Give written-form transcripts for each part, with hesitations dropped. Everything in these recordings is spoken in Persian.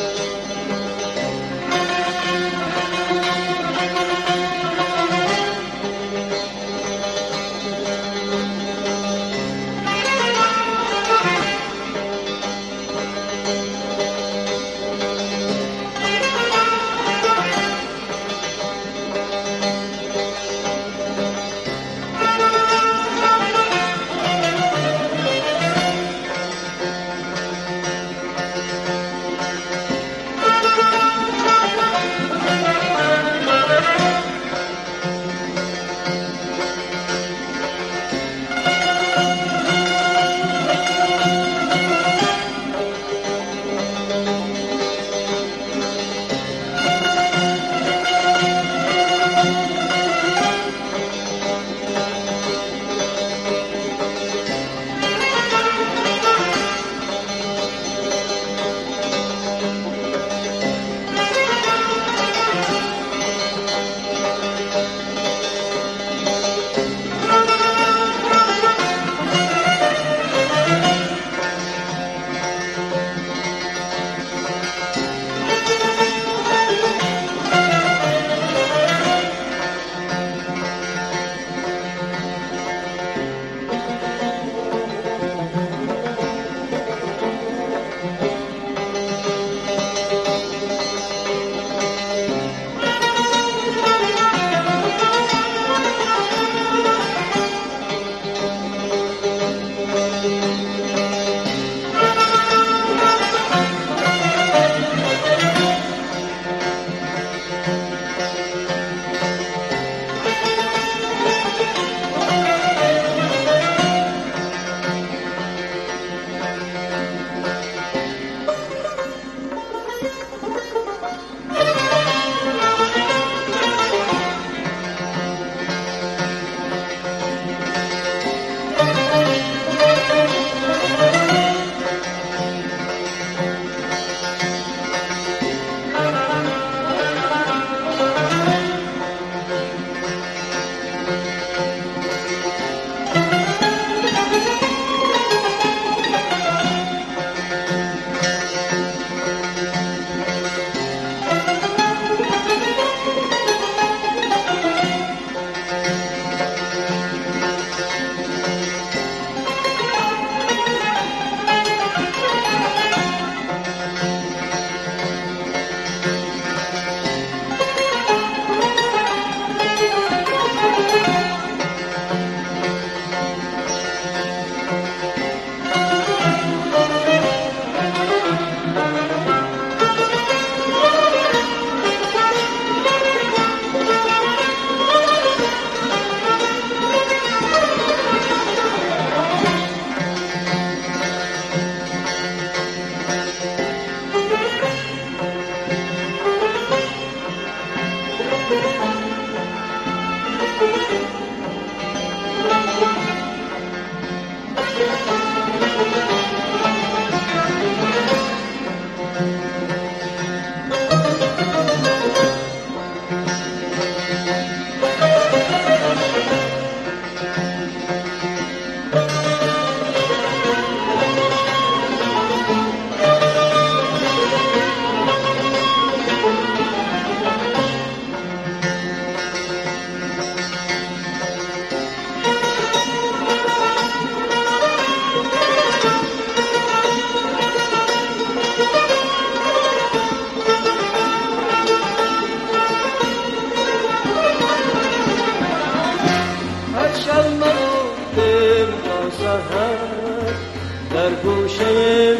در گوشه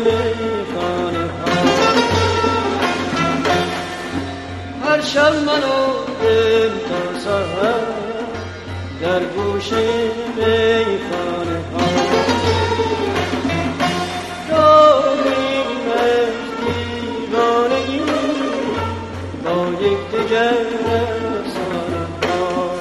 میخانه ها هر شب منو تا سحر در گوشه میخانه ها داریم از دیوانگی با یکدیگر افسانه ها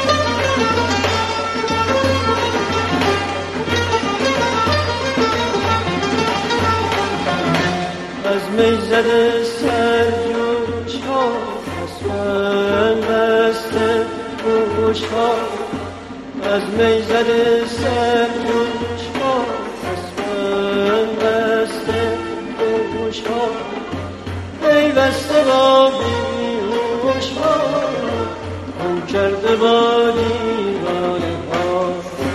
از می زده سر جوش ها از من بسته گوش ها از می زده سر جوش ها از من بسته گوش ها بسته با بیهوش ها، خون کرده با دیوانه ها.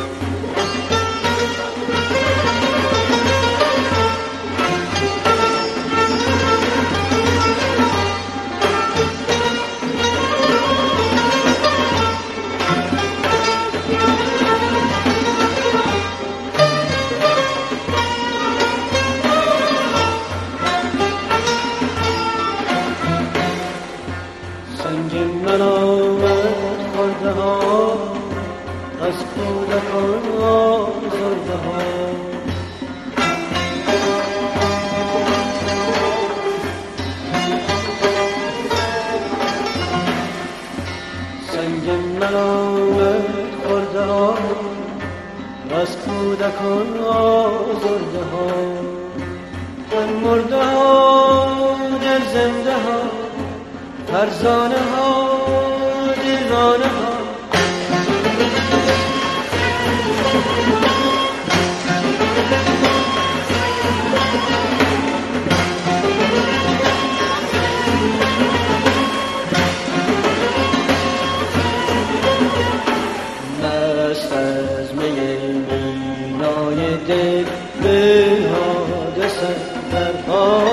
سنگ من آمد خورده ها، از کودکان آزرده ها. سنگ من آمد خورده ها، از کودکان آزرده ها. من مرده ها در زنده ها، فرزانه ها دیوانه ها. مست از می مینای دل بنهاده سر در پا.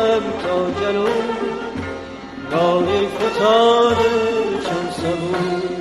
راهی فتاده چون سبو